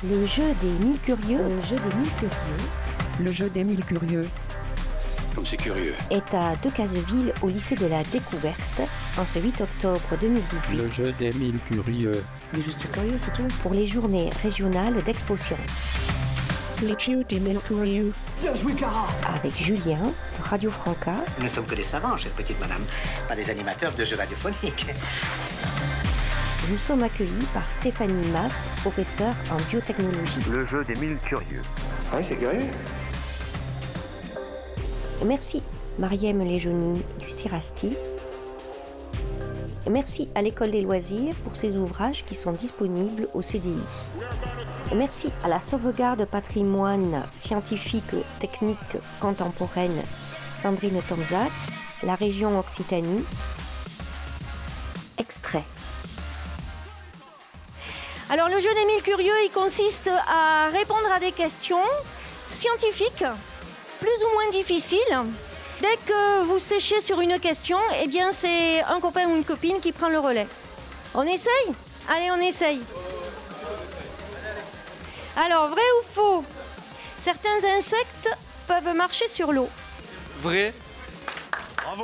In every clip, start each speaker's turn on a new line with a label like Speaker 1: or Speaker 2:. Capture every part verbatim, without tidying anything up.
Speaker 1: Le jeu des mille curieux, le jeu des mille curieux,
Speaker 2: le jeu des mille curieux,
Speaker 3: comme c'est curieux,
Speaker 1: est à Decazeville au lycée de la Découverte en ce huit octobre deux mille dix-huit.
Speaker 4: Le jeu des mille curieux.
Speaker 5: Il est juste curieux, c'est tout.
Speaker 1: Pour les journées régionales d'Expo Science.
Speaker 2: Le jeu des mille curieux.
Speaker 6: Bien joué, Clara.
Speaker 1: Avec Julien de Radio Franca.
Speaker 7: Nous ne sommes que des savants, chère petite madame, pas des animateurs de jeux radiophoniques.
Speaker 1: Nous sommes accueillis par Stéphanie Mas, professeure en biotechnologie.
Speaker 8: Le jeu des mille curieux.
Speaker 6: Ah oui, c'est curieux.
Speaker 1: Merci Mariem Léjoni du CIRASTI. Merci à l'École des loisirs pour ses ouvrages qui sont disponibles au C D I. Merci à la sauvegarde patrimoine scientifique, technique, contemporaine Sandrine Tomzac, la région Occitanie. Extrait.
Speaker 9: Alors le jeu des mille curieux, il consiste à répondre à des questions scientifiques, plus ou moins difficiles. Dès que vous séchez sur une question, eh bien c'est un copain ou une copine qui prend le relais. On essaye ? Allez, on essaye. Alors, vrai ou faux ? Certains insectes peuvent marcher sur l'eau.
Speaker 10: Vrai.
Speaker 8: Bravo.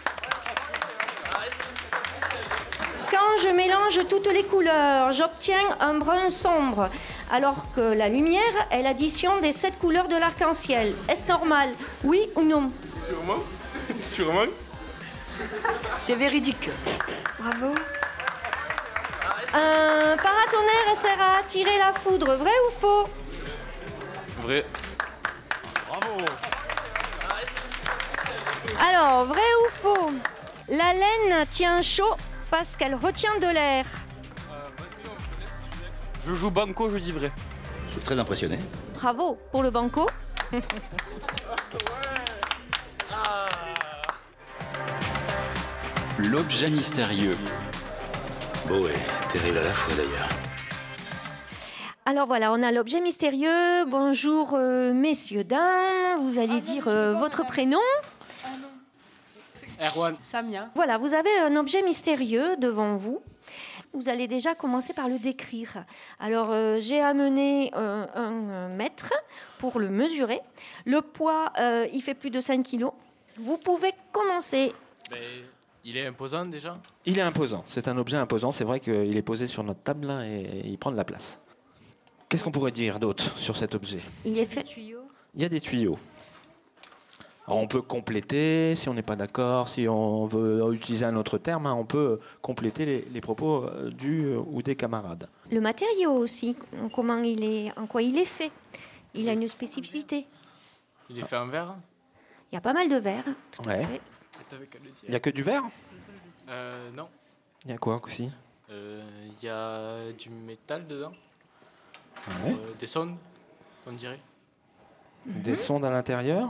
Speaker 9: Quand je mélange toutes les couleurs, j'obtiens un brun sombre, alors que la lumière est l'addition des sept couleurs de l'arc-en-ciel. Est-ce normal ? Oui ou non ?
Speaker 10: Sûrement. Sûrement.
Speaker 5: C'est véridique.
Speaker 2: Bravo.
Speaker 9: Un paratonnerre sert à attirer la foudre, vrai ou faux ?
Speaker 10: Vrai.
Speaker 8: Bravo.
Speaker 9: Alors, vrai ou faux ? La laine tient chaud parce qu'elle retient de l'air.
Speaker 10: Je joue banco, je dis vrai.
Speaker 3: je suis très impressionné.
Speaker 9: Bravo pour le banco.
Speaker 3: L'objet mystérieux. Beau et terrible à la fois d'ailleurs.
Speaker 9: Alors voilà, on a l'objet mystérieux. Bonjour euh, messieurs, dames. Vous allez dire euh, votre prénom.
Speaker 10: Erwan.
Speaker 5: Samia.
Speaker 9: Voilà, vous avez un objet mystérieux devant vous. Vous allez déjà commencer par le décrire. Alors, euh, j'ai amené euh, un mètre pour le mesurer. Le poids, euh, il fait plus de cinq kilos. Vous pouvez commencer.
Speaker 10: Ben, il est imposant déjà ?
Speaker 11: Il est imposant. C'est un objet imposant. C'est vrai qu'il est posé sur notre table là, et il prend de la place. Qu'est-ce qu'on pourrait dire d'autre sur cet objet ?
Speaker 9: Il est fait.
Speaker 11: Il y a des tuyaux. Alors on peut compléter, si on n'est pas d'accord, si on veut utiliser un autre terme, hein, on peut compléter les, les propos du ou des camarades.
Speaker 9: Le matériau aussi, comment il est, en quoi il est fait. Il a une spécificité.
Speaker 10: Il est fait en verre ?
Speaker 9: Il y a pas mal de verre. Tout
Speaker 11: Ouais.
Speaker 9: à fait.
Speaker 11: Il n'y a que du verre ?
Speaker 10: Euh, non.
Speaker 11: Il y a quoi aussi ?
Speaker 10: Euh, Il y a du métal dedans.
Speaker 11: Ouais.
Speaker 10: Euh, des sondes, on dirait.
Speaker 11: Des sondes à l'intérieur.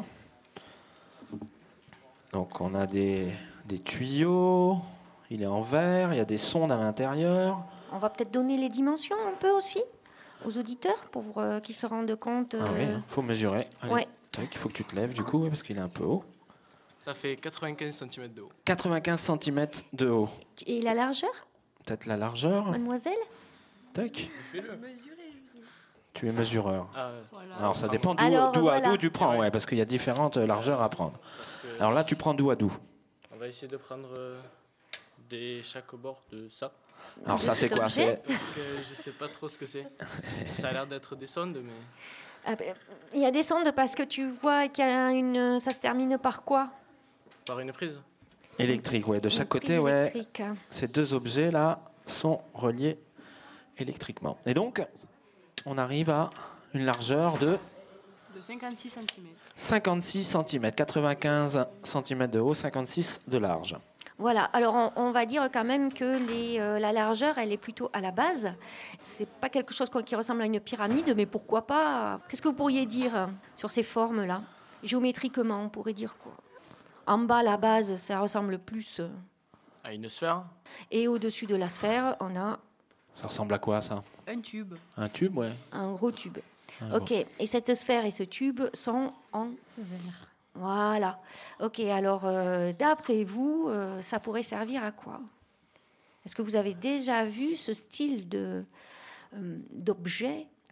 Speaker 11: Donc on a des, des tuyaux, il est en verre, il y a des sondes à l'intérieur.
Speaker 9: On va peut-être donner les dimensions un peu aussi aux auditeurs pour euh, qu'ils se rendent compte. Euh...
Speaker 11: Ah oui, il faut mesurer. Allez,
Speaker 9: Ouais.
Speaker 11: tac, il faut que tu te lèves du coup, parce qu'il est un peu haut.
Speaker 10: Ça fait quatre-vingt-quinze centimètres de haut.
Speaker 11: quatre-vingt-quinze centimètres de haut.
Speaker 9: Et la largeur,
Speaker 11: Peut-être la largeur.
Speaker 9: mademoiselle ?
Speaker 11: Tac.
Speaker 10: Fais-le.
Speaker 11: Tu es mesureur.
Speaker 10: Ah,
Speaker 11: Alors ça dépend d'où,
Speaker 9: Alors,
Speaker 11: d'où à
Speaker 9: voilà.
Speaker 11: d'où tu prends, ouais, parce qu'il y a différentes largeurs à prendre.
Speaker 10: parce que
Speaker 11: Alors là, tu prends d'où à d'où ?
Speaker 10: on va essayer de prendre euh, des chaque bord de ça.
Speaker 11: Alors ça, c'est
Speaker 9: cet
Speaker 11: quoi ?
Speaker 9: objet
Speaker 11: C'est
Speaker 10: Parce que je sais pas trop ce que c'est. Ça a l'air d'être des sondes, mais
Speaker 9: Ah ben, il y a des sondes parce que tu vois qu'il y a une. Ça se termine par quoi ?
Speaker 10: par une prise.
Speaker 11: électrique, ouais. De chaque
Speaker 9: Une
Speaker 11: côté,
Speaker 9: prise
Speaker 11: ouais.
Speaker 9: électrique.
Speaker 11: Ces deux objets-là sont reliés électriquement. Et donc, on arrive à une largeur de
Speaker 5: De cinquante-six centimètres.
Speaker 11: cinquante-six centimètres, quatre-vingt-quinze centimètres de haut, cinquante-six de large.
Speaker 9: Voilà, alors on, on va dire quand même que les, euh, la largeur, elle est plutôt à la base. C'est pas quelque chose qui ressemble à une pyramide, mais pourquoi pas ? Qu'est-ce que vous pourriez dire sur ces formes-là ? Géométriquement, on pourrait dire quoi ? En bas, la base, ça ressemble plus. euh,
Speaker 10: À une sphère.
Speaker 9: Et au-dessus de la sphère, on a
Speaker 11: Ça ressemble à quoi, ça ?
Speaker 5: Un tube.
Speaker 11: Un tube, ouais.
Speaker 9: un gros tube.
Speaker 11: Un
Speaker 9: Ok, et cette sphère et ce tube sont en verre. Voilà. Ok, alors euh, d'après vous, euh, ça pourrait servir à quoi ? Est-ce que vous avez déjà vu ce style de, euh, d'objet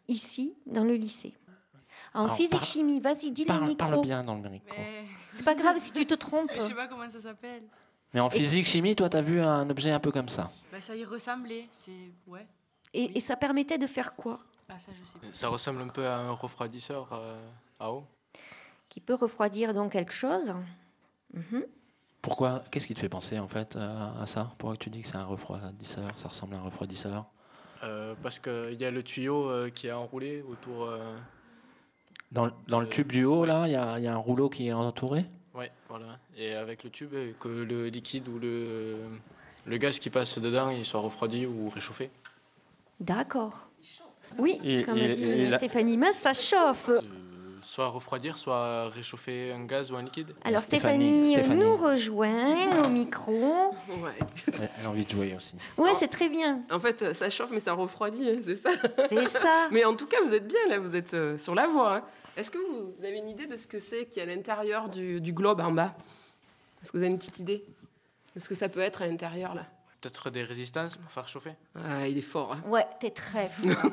Speaker 9: ici, dans le lycée. En
Speaker 11: Alors,
Speaker 9: physique-chimie, vas-y, dis le
Speaker 11: Parle,
Speaker 9: micro.
Speaker 11: parle bien dans le micro.
Speaker 5: Mais...
Speaker 9: C'est pas grave si tu te trompes.
Speaker 5: Je sais pas comment ça s'appelle.
Speaker 11: Mais en physique-chimie, toi, tu as vu un objet un peu comme ça.
Speaker 5: Bah, ça y ressemblait. C'est... Ouais.
Speaker 9: Et, et ça permettait de faire quoi?
Speaker 5: Ah, ça, je sais pas.
Speaker 10: Ça ressemble un peu à un refroidisseur euh, à eau.
Speaker 9: Qui peut refroidir donc quelque chose. Mhm.
Speaker 11: Pourquoi? Qu'est-ce qui te fait penser en fait à, à ça? Pourquoi tu dis que c'est un refroidisseur? Ça ressemble à un refroidisseur?
Speaker 10: Euh, parce qu'il y a le tuyau euh, qui est enroulé autour. Euh,
Speaker 11: Dans, dans le tube du haut, là, il y, a- il y a un rouleau qui est entouré?
Speaker 10: ouais, voilà. Et avec le tube, euh, que le liquide ou le, le gaz qui passe dedans, il soit refroidi ou réchauffé.
Speaker 9: D'accord. Oui,
Speaker 11: Et-
Speaker 9: comme
Speaker 11: et-
Speaker 9: dit
Speaker 11: et la-
Speaker 9: Stéphanie Mas, ça chauffe.
Speaker 10: Euh, soit refroidir, soit réchauffer un gaz ou un liquide.
Speaker 9: Alors
Speaker 11: Stéphanie,
Speaker 9: Stéphanie, euh,
Speaker 11: Stéphanie.
Speaker 9: nous rejoint au micro.
Speaker 4: Ouais.
Speaker 11: Elle elle a envie de jouer aussi.
Speaker 9: Ouais, c'est très bien.
Speaker 4: En fait, ça chauffe, mais ça refroidit, hein, c'est ça.
Speaker 9: C'est ça.
Speaker 4: Mais en tout cas, vous êtes bien là, vous êtes euh, sur la voie. hein. Est-ce que vous avez une idée de ce que c'est qu'il y a à l'intérieur du, du globe en bas? Est-ce que vous avez une petite idée de ce que ça peut être à l'intérieur là?
Speaker 10: Peut-être des résistances pour faire chauffer.
Speaker 4: Ah, il est fort. hein.
Speaker 9: Ouais, t'es très fort.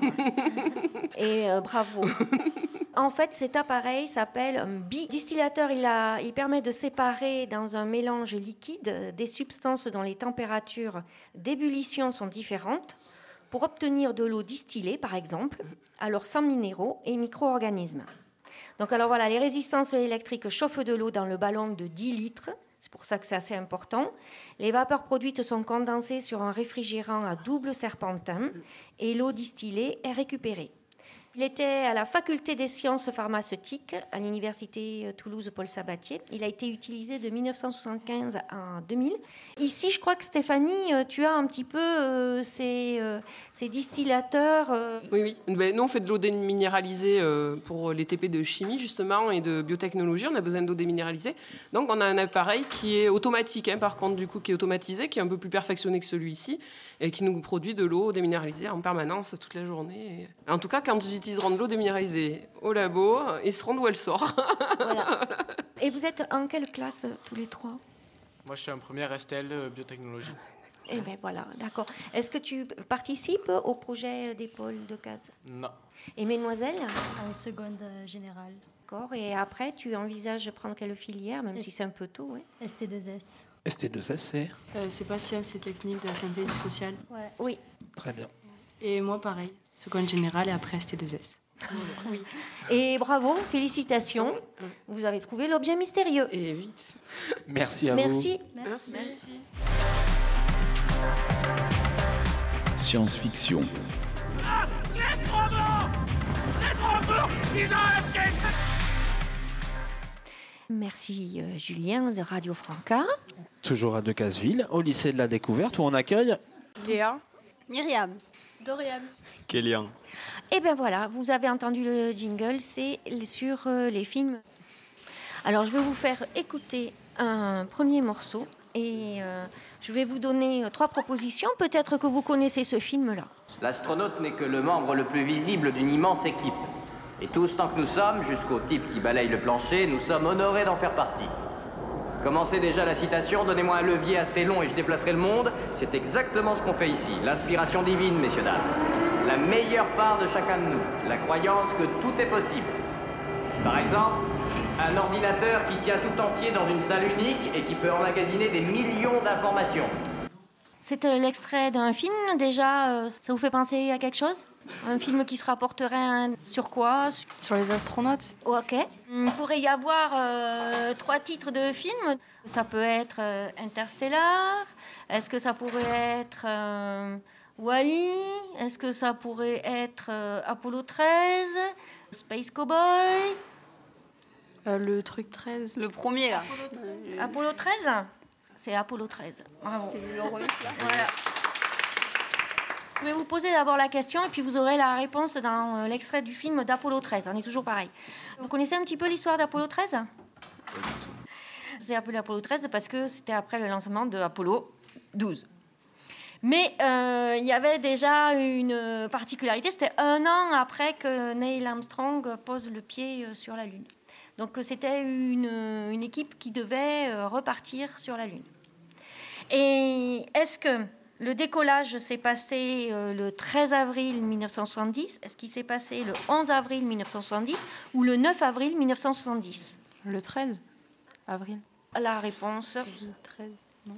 Speaker 9: Et euh, bravo. En fait, cet appareil s'appelle un bidistillateur. Il, a, il permet de séparer dans un mélange liquide des substances dont les températures d'ébullition sont différentes pour obtenir de l'eau distillée, par exemple, alors sans minéraux et micro-organismes. Donc alors voilà, les résistances électriques chauffent de l'eau dans le ballon de dix litres. C'est pour ça que c'est assez important. Les vapeurs produites sont condensées sur un réfrigérant à double serpentin et l'eau distillée est récupérée. Il était à la faculté des sciences pharmaceutiques à l'université Toulouse-Paul Sabatier. Il a été utilisé de mille neuf cent soixante-quinze à deux mille. Ici, je crois que Stéphanie, tu as un petit peu euh, ces, euh, ces distillateurs. euh,
Speaker 4: Oui, oui. Ben, nous, on fait de l'eau déminéralisée euh, pour les T P de chimie, justement, et de biotechnologie. On a besoin d'eau déminéralisée. Donc, on a un appareil qui est automatique, hein, par contre, du coup, qui est automatisé, qui est un peu plus perfectionné que celui-ci, et qui nous produit de l'eau déminéralisée en permanence toute la journée. Et... En tout cas, quand ils utiliseront de l'eau déminéralisée au labo, ils sauront d'où elle sort.
Speaker 9: Voilà. Et vous êtes en quelle classe, tous les trois?
Speaker 10: Moi, je suis en première S T L euh, biotechnologie.
Speaker 9: Eh bien voilà, d'accord. Est-ce que tu participes au projet des pôles de gaz?
Speaker 10: Non.
Speaker 9: Et mesdemoiselles?
Speaker 12: En seconde euh, générale.
Speaker 9: D'accord. Et après, tu envisages de prendre quelle filière, même si c'est un peu tôt, ouais.
Speaker 12: S T deux S.
Speaker 11: S T deux S, c'est
Speaker 5: Euh, c'est pas sciences et techniques de la santé et du social.
Speaker 12: Ouais.
Speaker 9: Oui.
Speaker 11: très bien.
Speaker 5: Et moi, pareil. Seconde générale et après S T deux S.
Speaker 9: Oui. Et bravo, félicitations. Vous avez trouvé l'objet mystérieux.
Speaker 4: Et vite.
Speaker 11: Merci à
Speaker 9: Merci.
Speaker 12: Merci.
Speaker 5: Merci.
Speaker 13: Science-fiction.
Speaker 9: Merci euh, Julien de Radio Franca.
Speaker 11: vous. Toujours à Decazeville, au lycée de la Découverte, où on accueille
Speaker 5: Léa.
Speaker 12: Myriam. Dorian.
Speaker 8: Kélian.
Speaker 9: Et bien voilà, vous avez entendu le jingle, c'est sur euh, les films. Alors je vais vous faire écouter un premier morceau et euh, je vais vous donner euh, trois propositions. Peut-être que vous connaissez ce film-là.
Speaker 14: L'astronaute n'est que le membre le plus visible d'une immense équipe. Et tous, tant que nous sommes, jusqu'au type qui balaye le plancher, nous sommes honorés d'en faire partie. Commencez déjà la citation, donnez-moi un levier assez long et je déplacerai le monde. C'est exactement ce qu'on fait ici. L'inspiration divine, messieurs, dames. La meilleure part de chacun de nous. La croyance que tout est possible. Par exemple, un ordinateur qui tient tout entier dans une salle unique et qui peut emmagasiner des millions d'informations.
Speaker 9: C'est euh, l'extrait d'un film, déjà, euh, ça vous fait penser à quelque chose? Un film qui se rapporterait un- sur quoi?
Speaker 5: Sur les astronautes.
Speaker 9: Ok. Il pourrait y avoir euh, trois titres de films. Ça peut être euh, Interstellar. Est-ce que ça pourrait être euh, Wall-E? Est-ce que ça pourrait être euh, Apollo treize? Space Cowboy?
Speaker 5: Euh, le truc treize.
Speaker 12: Le premier, là.
Speaker 9: Apollo treize? C'est Apollo treize. Bravo. Voilà. Je vais vous poser d'abord la question et puis vous aurez la réponse dans euh, l'extrait du film d'Apollo treize. On est toujours pareil. Vous connaissez un petit peu l'histoire d'Apollo treize? C'est appelé Apollo treize parce que c'était après le lancement de Apollo douze. Mais euh, il y avait déjà une particularité, c'était un an après que Neil Armstrong pose le pied euh, sur la Lune. Donc euh, c'était une, une équipe qui devait euh, repartir sur la Lune. Et est-ce que le décollage s'est passé euh, le treize avril mille neuf cent soixante-dix. Est-ce qu'il s'est passé le onze avril mille neuf cent soixante-dix ou le neuf avril mille neuf cent soixante-dix?
Speaker 5: Le treize avril.
Speaker 9: La réponse.
Speaker 5: Le treize, non.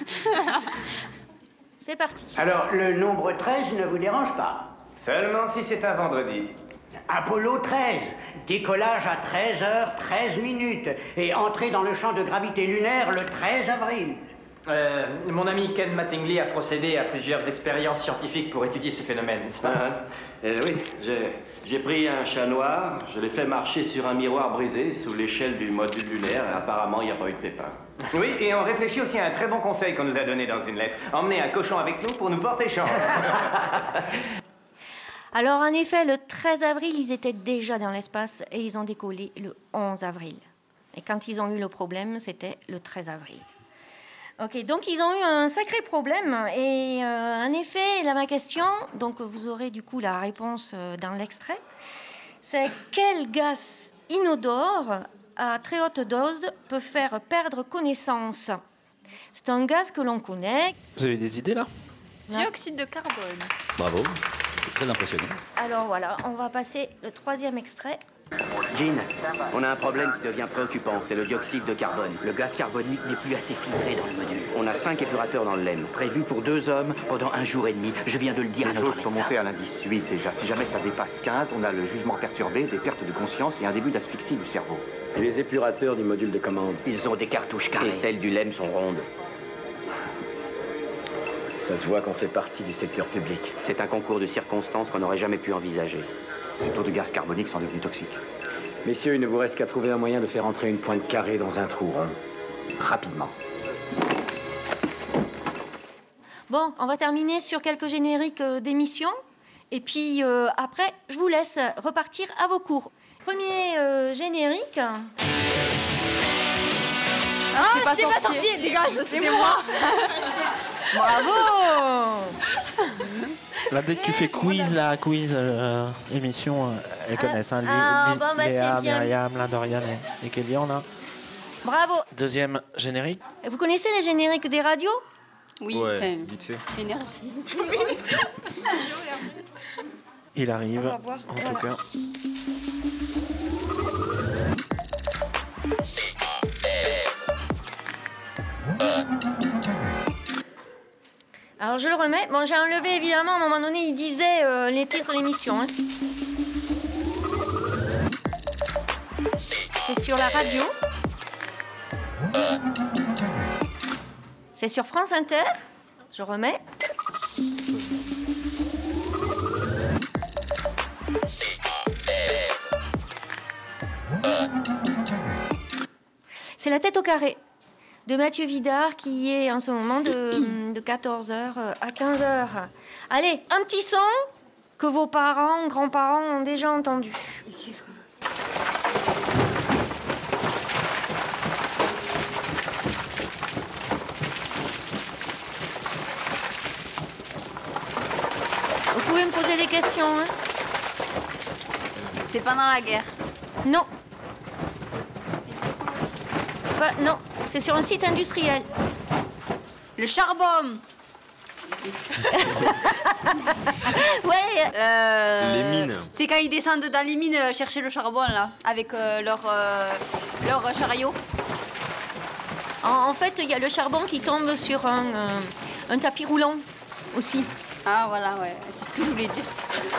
Speaker 9: C'est parti.
Speaker 7: Alors, le nombre treize ne vous dérange pas?
Speaker 13: Seulement si c'est un vendredi.
Speaker 7: Apollo treize, décollage à treize heures treize minutes et entrée dans le champ de gravité lunaire le treize avril.
Speaker 13: Euh, mon ami Ken Mattingly a procédé à plusieurs expériences scientifiques pour étudier ce phénomène, n'est-ce pas?
Speaker 3: Ah, euh, oui, j'ai, j'ai pris un chat noir, je l'ai fait marcher sur un miroir brisé sous l'échelle du module lunaire et apparemment il n'y a pas eu de pépin.
Speaker 13: Oui, et on réfléchit aussi à un très bon conseil qu'on nous a donné dans une lettre. Emmener un cochon avec nous pour nous porter chance.
Speaker 9: Alors, en effet, le treize avril, ils étaient déjà dans l'espace et ils ont décollé le onze avril. Et quand ils ont eu le problème, c'était le treize avril. Ok, donc ils ont eu un sacré problème. Et euh, en effet, là, ma question, donc vous aurez du coup la réponse euh, dans l'extrait, c'est quel gaz inodore à très haute dose peut faire perdre connaissance? C'est un gaz que l'on connaît.
Speaker 11: Vous avez des idées là?
Speaker 12: Dioxyde de carbone.
Speaker 3: Bravo, très impressionnant.
Speaker 9: Alors voilà, on va passer le troisième extrait.
Speaker 15: Jean, on a un problème qui devient préoccupant, c'est le dioxyde de carbone. Le gaz carbonique n'est plus assez filtré dans le module. On a cinq épurateurs dans le L E M, prévus pour deux hommes pendant un jour et demi. Je viens de le dire à
Speaker 16: Les
Speaker 15: notre
Speaker 16: jauges sont
Speaker 15: médecin.
Speaker 16: montées à l'indice huit déjà. Si jamais ça dépasse quinze, on a le jugement perturbé, des pertes de conscience et un début d'asphyxie du cerveau.
Speaker 3: Et les épurateurs du module de commande?
Speaker 15: Ils ont des cartouches carrées. Et celles du L E M sont rondes.
Speaker 3: Ça se voit qu'on fait partie du secteur public.
Speaker 15: C'est un concours de circonstances qu'on n'aurait jamais pu envisager.
Speaker 16: Ces taux de gaz carbonique sont devenus toxiques.
Speaker 3: Messieurs, il ne vous reste qu'à trouver un moyen de faire entrer une pointe carrée dans un trou rond. Rapidement.
Speaker 9: Bon, on va terminer sur quelques génériques euh, d'émissions. Et puis euh, après, je vous laisse repartir à vos cours. Premier euh, générique.
Speaker 12: Ah, c'est pas, pas sorcier, dégage, c'est moi.
Speaker 9: Bravo.
Speaker 11: Là, dès que tu fais quiz, là, quiz, euh, émission, euh, elles connaissent. Hein,
Speaker 9: ah,
Speaker 11: Li-
Speaker 9: bon, bah,
Speaker 11: Léa,
Speaker 9: c'est bien.
Speaker 11: Myriam, là, Dorian et, et Kélian, là.
Speaker 9: Bravo.
Speaker 11: Deuxième générique.
Speaker 9: Vous connaissez les génériques des radios?
Speaker 12: Oui,
Speaker 11: Ouais,
Speaker 12: enfin,
Speaker 11: vite fait.
Speaker 12: énergie.
Speaker 11: Il arrive,
Speaker 9: On va voir,
Speaker 11: en
Speaker 9: voilà.
Speaker 11: tout cas.
Speaker 9: Alors je le remets. Bon, j'ai enlevé évidemment, à un moment donné, il disait euh, les titres d'émission. Hein. C'est sur la radio. C'est sur France Inter. Je remets. C'est La tête au carré de Mathieu Vidard qui est en ce moment de, de quatorze heures à quinze heures. Allez, un petit son que vos parents, grands-parents ont déjà entendu. Vous pouvez me poser des questions, hein?
Speaker 12: C'est pendant la guerre.
Speaker 9: Non. Pas- non, c'est sur un site industriel.
Speaker 12: Le charbon.
Speaker 9: Ouais.
Speaker 12: Euh,
Speaker 17: Les mines.
Speaker 12: C'est quand ils descendent dans les mines euh, chercher le charbon là, avec euh, leur euh, leur chariot.
Speaker 9: En, en fait, il y a le charbon qui tombe sur un, euh, un tapis roulant aussi.
Speaker 12: Ah voilà, ouais, c'est ce que je voulais dire.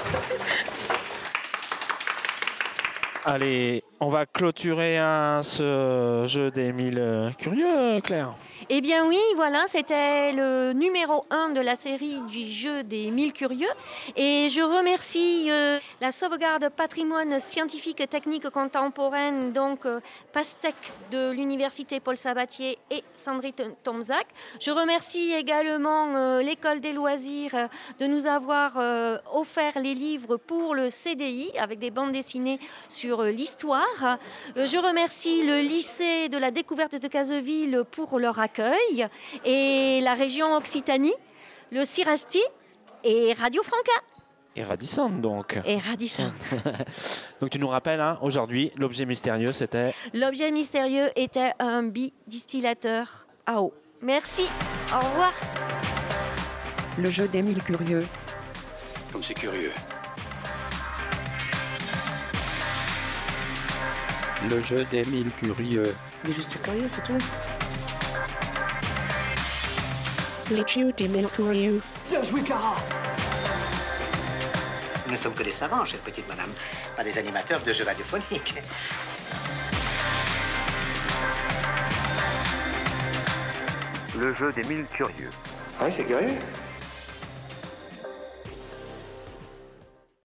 Speaker 11: Allez, on va clôturer hein, ce jeu des mille euh, curieux, Claire.
Speaker 9: Eh bien oui, voilà, c'était le numéro un de la série du jeu des mille curieux. Et je remercie euh, la sauvegarde patrimoine scientifique et technique contemporaine, donc euh, PASTEC de l'Université Paul Sabatier et Sandrine Tomzac. Je remercie également euh, l'École des loisirs euh, de nous avoir euh, offert les livres pour le C D I avec des bandes dessinées sur euh, l'histoire. Euh, je remercie le lycée de la découverte de Cazeville pour leur accueil et la région Occitanie, le CIRASTI et Radio Franca.
Speaker 11: Et Radisson, donc.
Speaker 9: Et Radisson.
Speaker 11: Donc tu nous rappelles, hein, aujourd'hui, l'objet mystérieux, c'était...
Speaker 9: L'objet mystérieux était un bidistillateur à eau. Merci, au revoir.
Speaker 2: Le jeu des mille curieux.
Speaker 8: Comme c'est curieux.
Speaker 17: Le jeu des mille curieux.
Speaker 5: Il est juste curieux, c'est tout.
Speaker 2: Le jeu des mille curieux.
Speaker 6: Bien joué, Clara.
Speaker 18: Nous ne sommes que des savants, chère petite madame, pas des animateurs de jeux radiophoniques.
Speaker 8: Le jeu des mille curieux.
Speaker 6: Ouais, c'est curieux.